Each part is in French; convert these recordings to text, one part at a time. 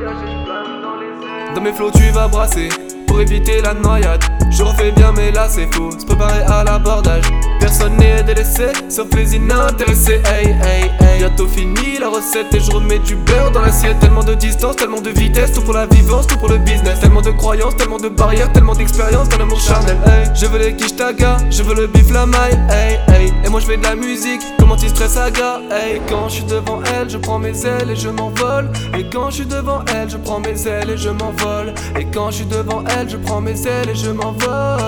voyage et je plane dans les airs. Dans mes flots tu vas brasser pour éviter la noyade. Je refais bien mais là c'est faux, se préparer à l'abordage. Personne n'est délaissé, sauf les inintéressés. Hey hey hey, bientôt fini la recette et je remets du beurre dans l'assiette. Tellement de distance, tellement de vitesse, tout pour la vivance, tout pour le business. Tellement de croyances, tellement de barrières, tellement d'expérience dans l'amour charnel. Hey, je veux les quiches taga, je veux le bif la maille. Hey hey, et moi je fais de la musique, comme anti-stress saga. Hey, et quand je suis devant elle, je prends mes ailes et je m'envole. Et quand je suis devant elle, je prends mes ailes et je m'envole. Et quand je suis devant elle, je prends mes ailes et je m'envole.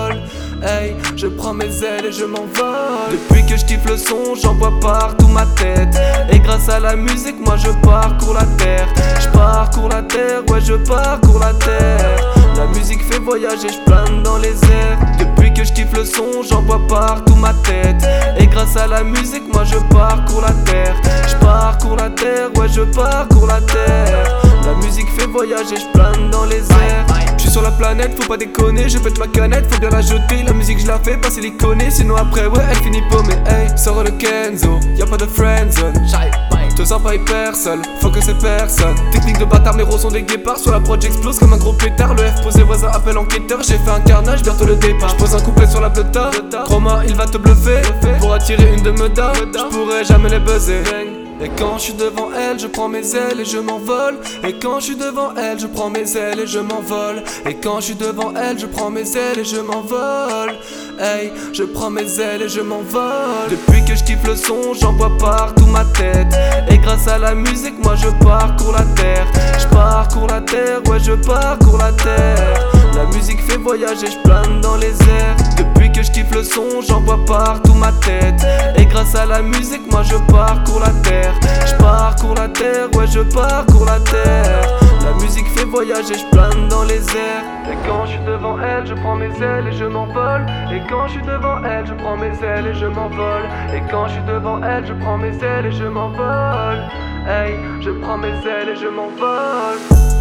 Hey, je prends mes ailes et je m'envole. Depuis que je kiffe le son, j'envoie partout ma tête. Et grâce à la musique, moi je parcours la terre. Je parcours la terre, ouais je parcours la terre. La musique fait voyager, je plane dans les airs. Depuis que je kiffe le son, j'envoie partout ma tête. Et grâce à la musique, moi je parcours la terre. Je parcours la terre, ouais je parcours la terre. La musique fait voyager, je plane dans les airs. Je suis sur la planète, faut pas déconner, je pète ma canette, faut bien la jeter. La musique je la fais pas siliconée, sinon après ouais elle finit paumée. Hey, sors le Kenzo, y'a pas de friendzone. Te sens pas hyper seul, faut que c'est personne. Technique de bâtard, mes héros sont des guépards. Sur la prod j'explose comme un gros pétard. Le F posé, voisin appelle enquêteur. J'ai fait un carnage, bientôt le départ. J'pose un couplet sur la plata, Chroma il va te bluffer. Pour attirer une de Meda, j'pourrais jamais les buzzer. Et quand je suis devant elle, je prends mes ailes et je m'envole. Et quand je suis devant elle, je prends mes ailes et je m'envole. Et quand je suis devant elle, je prends mes ailes et je m'envole. Hey, je prends mes ailes et je m'envole. Depuis que je kiffe le son, j'envoie partout ma tête. Et grâce à la musique, moi je parcours la terre. Je parcours la terre, ouais je parcours la terre. La musique fait voyager, je plane dans les airs. Depuis que je kiffe le son, j'envoie partout ma tête. Et grâce à la musique, moi je parcours la terre. Je parcours la terre, ouais je parcours la terre. La musique fait voyager, je plane dans les airs. Et quand je suis devant elle, je prends mes ailes et je m'envole. Et quand je suis devant elle, je prends mes ailes et je m'envole. Et quand je suis devant elle, je prends mes ailes et je m'envole. Hey, je prends mes ailes et je m'envole.